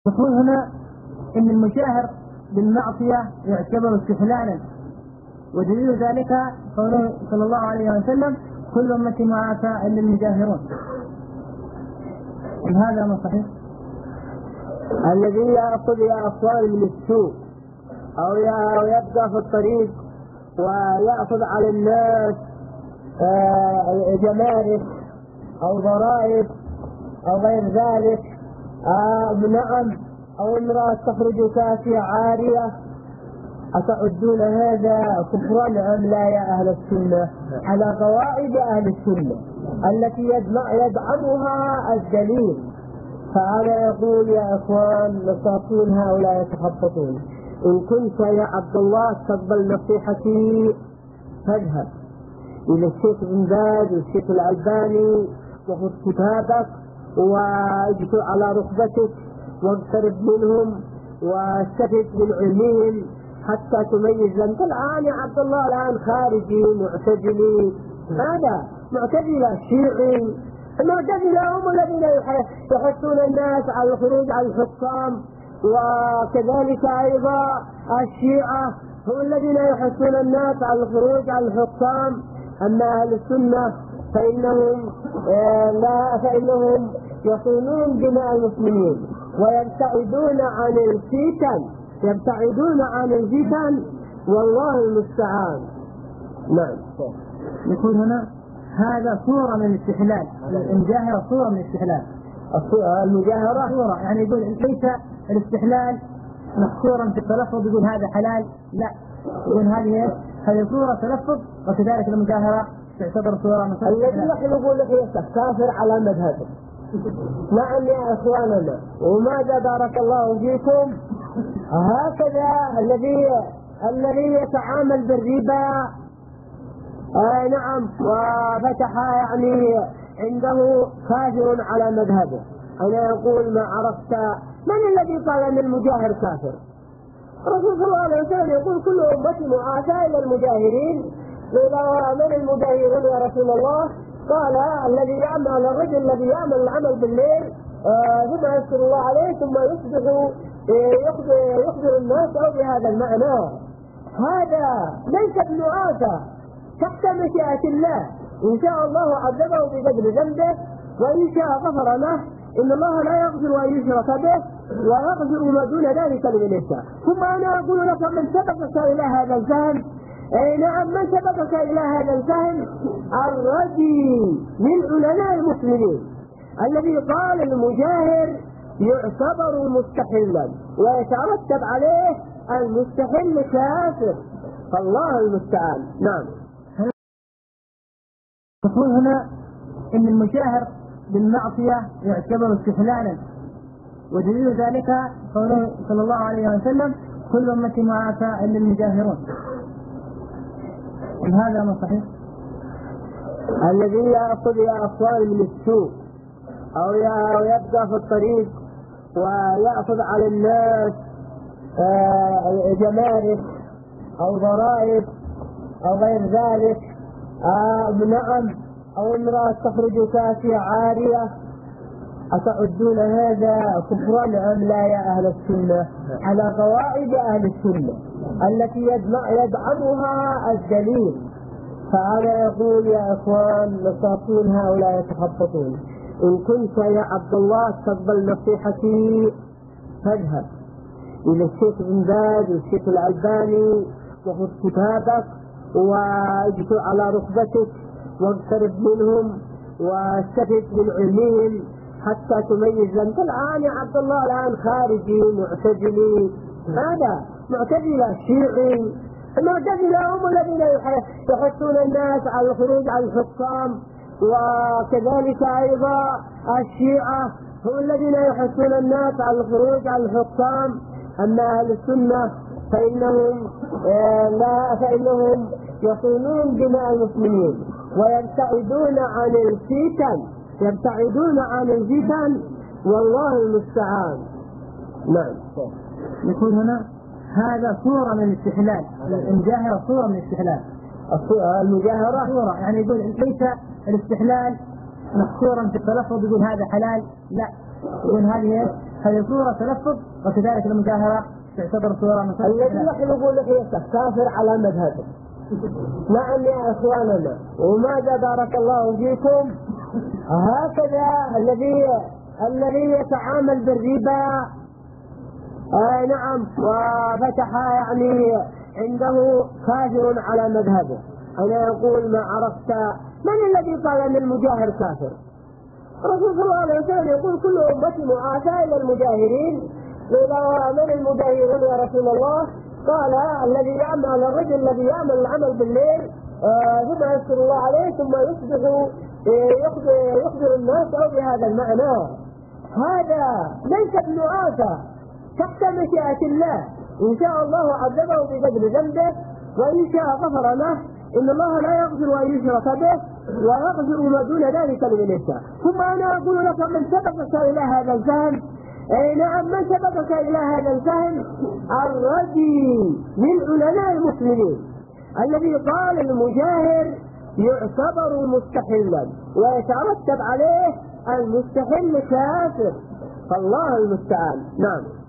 يقول هنا إن المجاهر بالمعصية يعتبر استحلالا، ودليل ذلك قوله صلى الله عليه وسلم: كل أمتي معافى إلا المجاهرون. هذا ما صحيح؟ الذي يأخذ أطفال من السوق أو يبقى في الطريق ويأخذ على الناس جمارك أو ضرائب أو غير ذلك، نعم، أو امرأة تخرج كاسية عارية، أتعدون هذا كفرا أم لا يا أهل السنة؟ على قواعد أهل السنة التي يدعمها الدليل. فأنا يقول يا إخوان مساكين هؤلاء يتخبطون. إن كنت يا عبد الله تقبل نصيحتي فاذهب إلى الشيخ بن باز والشيخ الألباني وخذ كتابك واجلس على ركبتك واقترب منهم واستفد من علمهم حتى تميز. أنت الآن يا عبد الله الآن خارجي معتزلي، هذا معتزلة شيعي. المعتزلة هم الذين يحثون الناس على الخروج على الحكام، وكذلك أيضا الشيعة هم الذين يحثون الناس على الخروج على الحكام. أما أهل السنة فإنهم يصونون دماء المسلمين ويبتعدون عن الفتن والله المستعان. نعم. يقول هنا هذا صورة من الاستحلال، المجاهرة صورة من الاستحلال. المجاهرة صورة، يعني يقول ليس الاستحلال محصورا في التلفظ يقول هذا حلال، لا، يقول هذه صورة تلفظ، وكذلك المجاهرة تعتبر صورة من الذي نحن نقول لك كافر على مذهبه. نعم يا إخواننا، وماذا بارك الله فيكم هكذا الذي يتعامل بالربا نعم وفتح يعني عنده كافر على مذهبه. أنا أقول ما عرفت من الذي قال أن المجاهر كافر؟ الرسول صلى الله عليه وسلم يقول كل أمتي معافى إلى المجاهرين. من المجاهرين يا رسول الله؟ قال الرجل الذي يعمل العمل بالليل ثم يذكر الله عليه ثم يصبح يخبر الناس أو بهذا المعنى. هذا ليس بمعافى تحت مشيئة الله، إن شاء الله عذبه بقدر ذنبه وإن شاء غفر له. إن الله لا يغفر أن يشرك به ويغفر ما دون ذلك لمن يشاء. ثم أنا أقول لك من سبقك إلى هذا الفهم، نعم، من سبقك إلى هذا الفهم الرجل من علماء المسلمين الذي قال المجاهر يعتبر مستحلا ويترتب عليه المستحل كافر، فالله المستعان. نعم. يقول هنا إن المجاهر بالمعصية يعتبر استحلالا، ودليل ذلك قوله صلى الله عليه وسلم: كل أمتي معافى إلا المجاهرون. هذا ما صحيح؟ الذي يأخذ أطفال من السوق أو يبقى في الطريق ويأخذ على الناس جمارك أو ضرائب أو غير ذلك، نعم، أو امرأة تخرج كاسية عارية، أتعدون هذا كفرا أم لا يا أهل السنة؟ على قواعد أهل السنة التي يدعمها الدليل. فأنا يقول يا إخوان مساكين هؤلاء يتخبطون. إن كنت يا عبد الله تقبل نصيحتي فاذهب إلى الشيخ بن باز والشيخ الألباني وخذ كتابك واجلس على ركبتك واقترب منهم واستفد من علمهم حتى تميز. أنت الآن يا عبد الله الآن خارجي معتزلي، هذا معتزلة شيعي. المعتزلة هم الذين يحثون الناس على الخروج على الحكام، وكذلك أيضا الشيعة هم الذين يحثون الناس على الخروج على الحكام. أما أهل السنة فإنهم يصونون دماء المسلمين ويبتعدون عن الفتن والله المستعان. نعم. يقول هنا هذا صورة من الاستحلال، المجاهرة صورة من الاستحلال. المجاهرة صورة، يعني يقول ليس الاستحلال محصورا في التلفظ يقول هذا حلال، لا، يقول هذه صورة تلفظ، وكذلك المجاهرة تعتبر صورة مثلا. الذي يحلق لحيته كافر على مذهبه. نعم يا إخواننا، وماذا بارك الله فيكم هكذا الذي يتعامل بالربا نعم وفتح يعني عنده كافر على مذهبه. أنا يقول ما عرفت من الذي قال أن المجاهر كافر؟ الرسول صلى الله عليه وسلم يقول كل أمتي معافى إلى المجاهرين. قيل من المجاهرون يا رسول الله؟ قال الذي يعمل الرجل الذي يعمل العمل بالليل ثم يذكر الله عليه ثم يصبح يخبر الناس أو بهذا المعنى. هذا ليس بمعافى تحت مشيئة الله، إن شاء الله عذبه بقدر ذنبه وإن شاء غفر له. إن الله لا يغفر أن يشرك به ويغفر ما دون ذلك لمن يشاء. ثم أنا أقول لك من سبقك إلى هذا الفهم، أي نعم من سبقك إلى هذا الفهم الرجل من علماء المسلمين الذي قال المجاهر يعتبر مستحلا ويترتب عليه المستحل كافر، فالله المستعان. نعم.